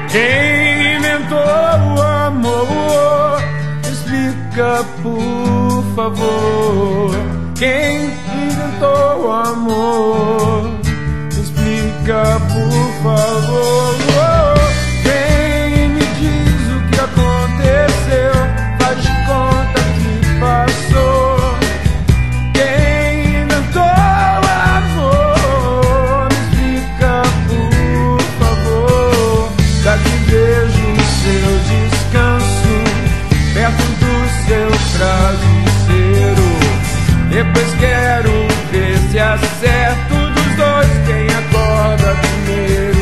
Quem inventou o amor? Explica, por favor. Quem inventou o amor? Explica, por favor. Quem me diz o que aconteceu? Faz de conta que passou. Quem inventou o amor? Me explica, por favor. Daqui vejo o seu descanso perto do seu travesseiro. Depois quero ver se acerto dos dois quem acorda primeiro.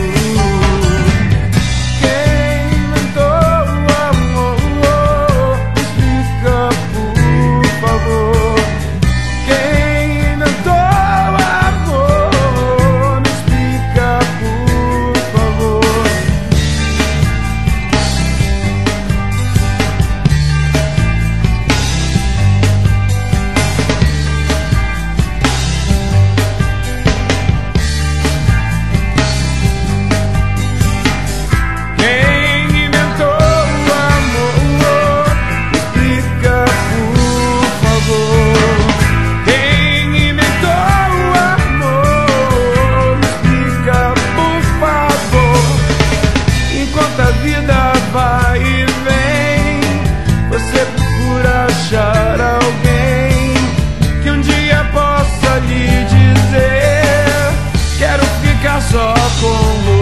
Quem inventou o amor? Me explica, por favor. Quem inventou o amor? Me explica, por favor. A vida vai e vem, você procura achar alguém que um dia possa lhe dizer: quero ficar só com você.